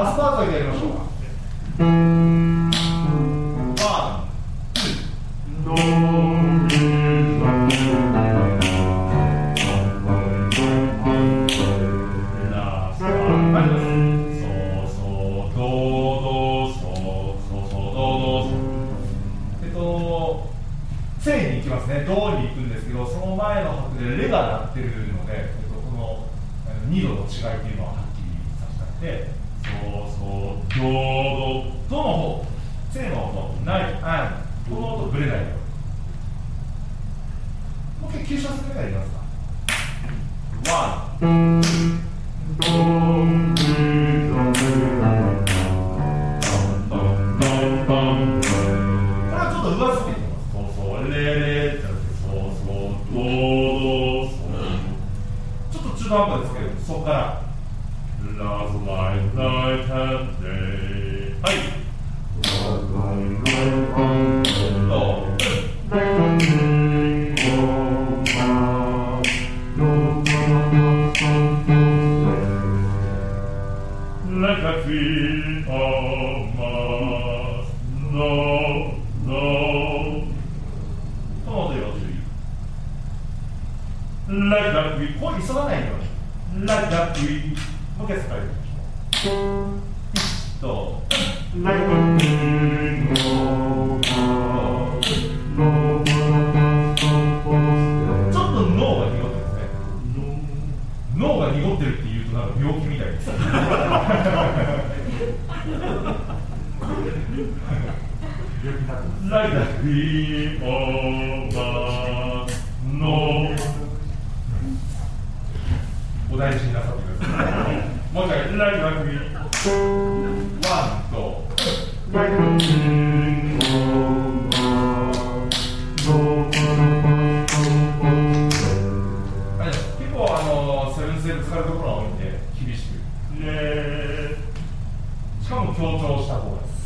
ラストアートだけやりましょうか。正に行きますね。ドに行くんですけど、その前の拍でレが鳴ってるので、この2度の違いっていうのははっきりさせたくて、ドの方、正の音、ない、この音ぶれないよ。もう一回急所する目がいりますか。これはちょっと上ずっていきます。ちょっと中途半端ですけど、そこからこう急がないように。もう一回使ってみましょう。ちょっと脳が濁ってるんですね。脳が濁ってるっていうとなんか病気みたいです。お大事になさってください。もう一回、ワンと結構セブンスでぶつかるところが多いんで厳しく、しかも強調した方がいいです。